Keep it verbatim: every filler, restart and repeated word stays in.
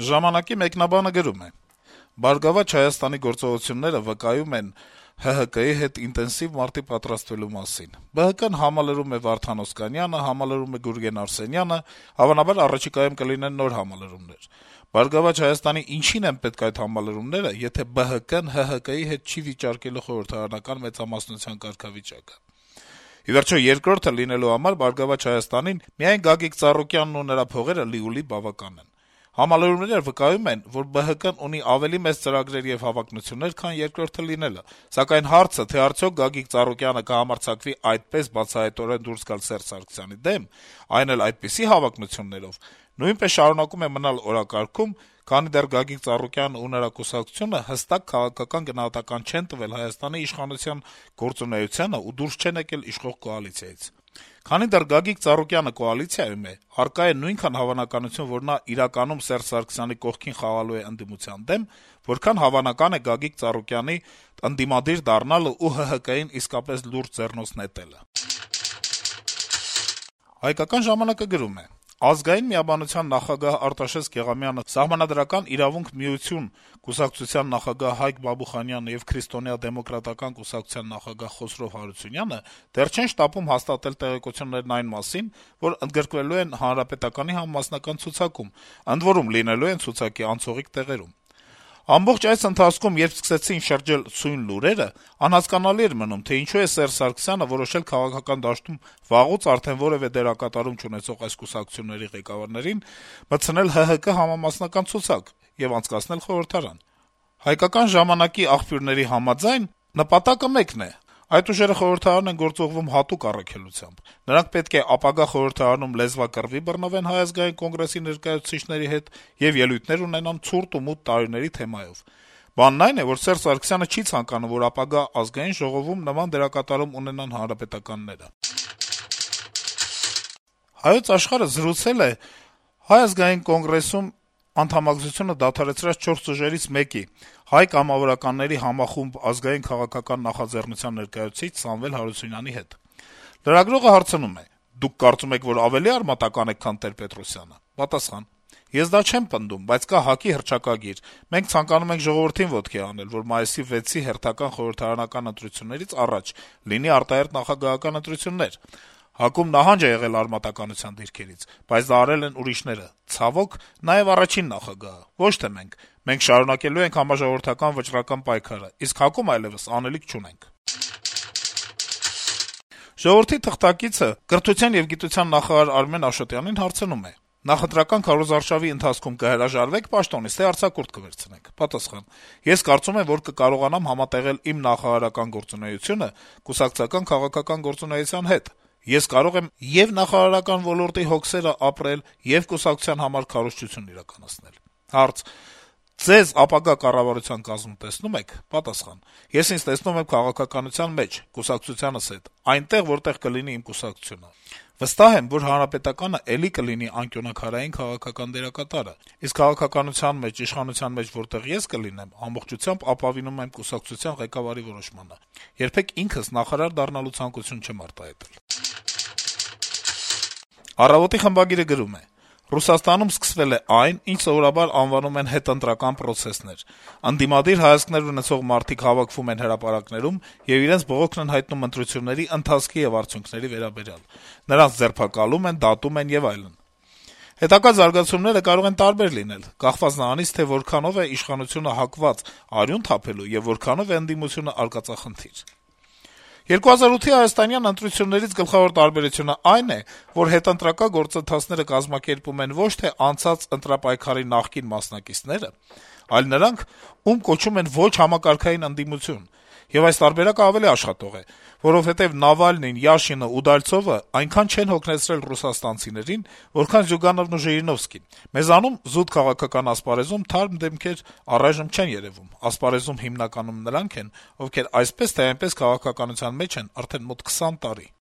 Ժամանակի մեկնաբանը գրում է. - «Բարգավաճ Հայաստանի գործողությունները վկայում են ՀՀԿ-ի հետ ինտենսիվ մարտի պատրաստվելու մասին: ԲՀԿ-ն համալրում է Վարդան Օսկանյանը, համալրում է Գուրգեն Արսենյանը, հավանաբար առաջիկայում կլինեն նոր համալրումներ: Բարգավաճ Հայաստանի ինչին են պետք այդ համալրումները, եթե ԲՀԿ-ն ՀՀԿ-ի հետ չի վիճարկելու խորհրդարանական մեծամասնության կարգավիճակը: Ի վերջո, երկրորդը լինելու համար Բարգավաճ Հայաստանին միայն Գագիկ Ծառուկյանն ու նրա փողերը լիուլի բավական են: Համալրումները վկայում են, որ ԲՀԿ-ն ունի ավելի մեծ ծրագրեր եւ հավակնություններ, քան երկրորդը լինելը: Սակայն հարցը, թե արդյոք Գագիկ Ծառուկյանը կհամարձակվի այդպես բացահայտորեն դուրս գալ Սերժ Սարգսյանի դեմ, այն էլ այդպիսի հավակնություններով, նույնպես շարունակում է մնալ օրակարգում, քանի դեռ Գագիկ Ծառուկյանն ու նրա կուսակցությունը հստակ քաղաքական գնահատական չեն տվել Հայաստանի իշխանության գործունեությանը ու դուրս չեն եկել իշխող կոալիցիայից: Քանի դեռ Գագիկ Ծառուկյանը կոալիցիայում է, առկա է նույնքան հավանականություն, որ նա իրականում Սերժ Սարգսյանի կողքին խաղալու է ընդդիմության դեմ, որքան հավանական է Գագիկ Ծառուկյանի ընդդիմադիր դառնալը ու ՀՀԿ-ին իսկապես լուրջ ձեռնոց նետելը»: «Հայկական ժամանակ»-ը գրում է. - «Ազգային միաբանության նախագահ Արտաշես Գեղամյանը, Սահմանադրական իրավունք միություն կուսակցության նախագահ Հայկ Բաբուխանյանը եւ Քրիստոնեա դեմոկրատական կուսակցության նախագահ Խոսրով Հարությունյանը դեռ չեն շտապում հաստատել տեղեկություններն այն մասին, որ ընդգրկվելու են Հանրապետականի համամասնական ցուցակում, ընդ որում լինելու են ցուցակի անցողիկ տեղերում: Ամբողջ այս ընթացքում, երբ սկսեցին շրջել սույն լուրերը, անհասկանալի էր մնում, թե ինչու է Սերժ Սարգսյանը որոշել քաղաքական դաշտում վաղուց արդեն որեւէ դերակատարում չունեցող այս կուսակցությունների ղեկավարներին մտցնել ՀՀԿ համամասնական ցուցակ եւ անցկացնել խորհրդարան: «Հայկական ժամանակ»-ի աղբյուրների համաձայն, նպատակը մեկն է. այդ ուժերը խորհրդարանում են գործուղվում հատուկ առաքելությամբ: Նրանք պետք է ապագա խորհրդարանում լեզվակռվի բռնվեն Հայ ազգային կոնգրեսի ներկայացուցիչների հետ եւ ելույթներ ունենան ցուրտ ու մութ տարիների թեմայով: Բանն այն է, որ Սերժ Սարգսյանը չի ցանկանում, որ ապագա Ազգային ժողովում նման դերակատարում ունենան հանրապետականները»: «Հայոց Աշխարհ»-ը զրուցել է Հայ ազգային կոնգրեսում անդամակցությունը դադարեցրած չորս ուժերից մեկի` Հայ կամավորականների համախումբ ազգային քաղաքական նախաձեռնության ներկայացուցիչ Սամվել Հարությունյանի հետ: Լրագրողը հարցնում է. - «Դուք կարծում եք, որ ավելի արմատական եք, քան Տեր-Պետրոսյանը»: Պատասխան. - «Ես դա չեմ պնդում, բայց կա ՀԱԿ-ի հռչակագիր: Մենք ցանկանում ենք ժողովրդին ոտքի հանել, որ մայիսի վեցի հերթական խորհրդարանական ընտրություններից առաջ լինի արտահերթ նախագահական ընտրություններ: ՀԱԿ-ում նահանջ է եղել արմատականության դիրքերից, բայց դա արել են ուրիշները, ցավոք, նաեւ առաջին նախագահը, ոչ թե մենք: Մենք շարունակելու ենք համաժողովրդական վճռական պայքարը, իսկ ՀԱԿ-ում այլեւս անելիք չունենք»: «Ժողովուրդ» օրաթերթի թղթակիցը կրթության եւ գիտության նախարար Արմեն Աշոտյանին հարցնում է. - «Նախընտրական քարոզարշավի ընթացքում կհրաժարվե՞ք պաշտոնից, թե արձակուրդ կվերցնեք»: Պատասխան. - «Ես կարծում եմ, որ կկարողանամ համատեղել իմ նախարարական գործունեությունը կուսակցական քաղաքական գործունեության հետ: Ես կարող եմ ե'ւ նախարարական ոլորտի հոգսերը ապրել, ե'ւ կուսակցության համար քարոզչություն իրականացնել»: Հարց. - «Ձեզ ապագա կառավարության կազմում տեսնո՞ւմ եք»: Պատասխան. - «Ես ինձ տեսնում եմ քաղաքականության մեջ, կուսակցությանս հետ, այնտեղ, որտեղ կլինի իմ կուսակցությունը: Վստահ եմ, որ Հանրապետականը էլի կլինի անկյունաքարային քաղաքական դերակատարը: Իսկ քաղաքականության մեջ, իշխանության մեջ որտեղ ես կլինեմ, ամբողջությամբ ապավինում եմ կուսակցության ղեկավարի որոշմանը: Երբեք ինքս նախարար դառնալու ցանկություն չեմ արտահայտել»: «Առավոտ»-ի խմբագիրը գրում է. - «Ռուսաստանում սկսվել է այն, ինչ սովորաբար անվանում են հետընտրական պրոցեսներ: Ընդդիմադիր հայացքներ ունեցող մարդիկ հավաքվում են հրապարակներում եւ իրենց բողոքն են հայտնում ընտրությունների ընթացքի եւ արդյունքների վերաբերյալ: Նրանց ձերբակալում են, դատում են եւ այլն: Հետագա զարգացումները կարող են տարբեր լինել, կախված նրանից, թե որքանով է իշխանությունը հակված արյուն թափելու եւ որքանով է ընդդիմությունը արկածախնդիր: երկու հազար ութի հայաստանյան ընտրություններից գլխավոր տարբերությունն այն է, որ հետընտրական գործընթացները կազմակերպում են ոչ թե անցած ընտրապայքարի նախկին մասնակիցները, այլ նրանք, ում կոչում են ոչ համակարգային ընդդիմություն: Եվ այս տարբերակը ավելի աշխատող է, որովհետեւ Նավալնին, Յաշինը, Ուդալցովը այնքան չեն հոգնեցրել ռուսաստանցիներին, որքան Զյուգանովն ու Ժիրինովսկին: Մեզանում, զուտ քաղաքական ասպարեզում թարմ դեմքեր առայժմ չեն երեւում: Ասպարեզում հիմնականում նրանք են, ովքեր այսպես թե այնպես քաղաքականության մեջ են արդեն մոտ քսան տարի»: